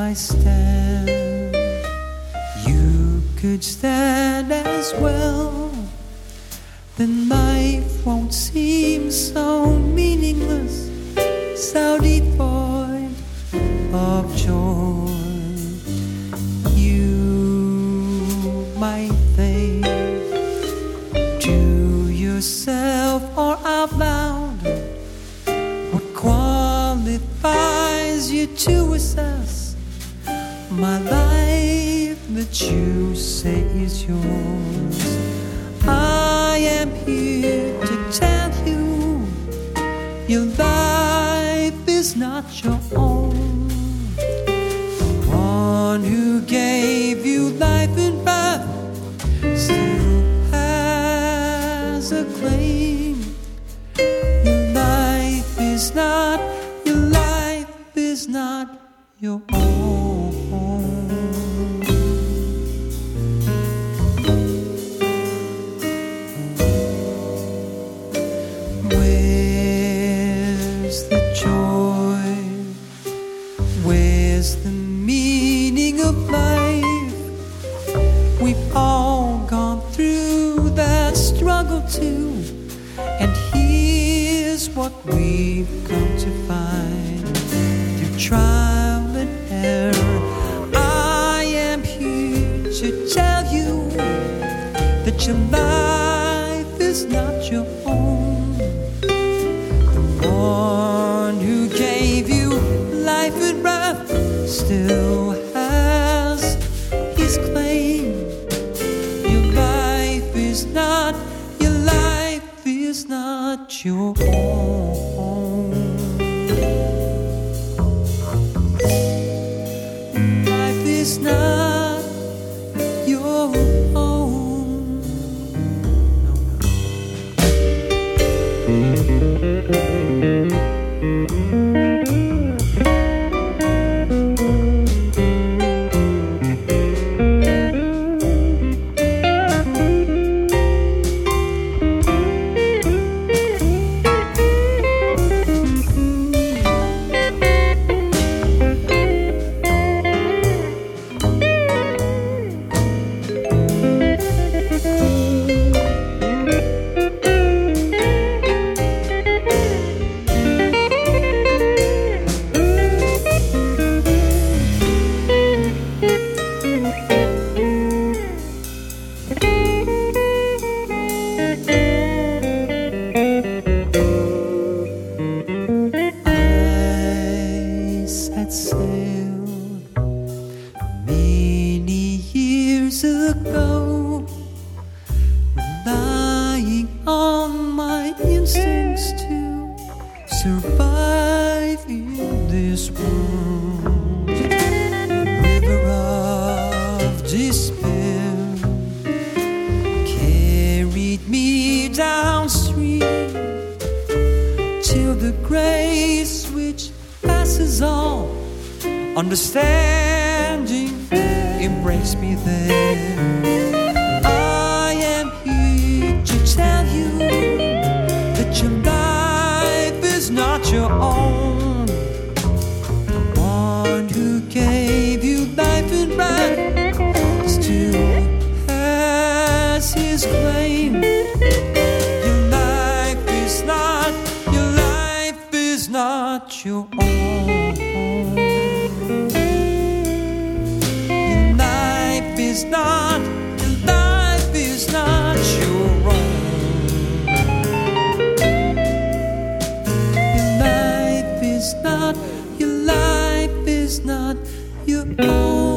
I stand, you could stand as well. Then life won't seem so meaningless, so devoid of joy. You might think to yourself or out loud, what qualifies you to assess my life that you say is yours? I am here to tell you, your life is not your own. The one who gave you life and breath still has a claim. Your life is not your own. Where's the joy? Where's the meaning of life? We've all gone through that struggle too, and here's what we've come to find through trial and error. I am here to tell you that your life is not your own. The one who gave you life and breath still has his claim. Your life is not your own. Life is not your own. Ago, relying on my instincts to survive in this world. The river of despair carried me downstream till the grace which passes all understanding embrace me there. I am here to tell you that your life is not your own. The one who gave you life and breath still has his claim. Your life is not your own. Your life is not your own. Your life is not your own.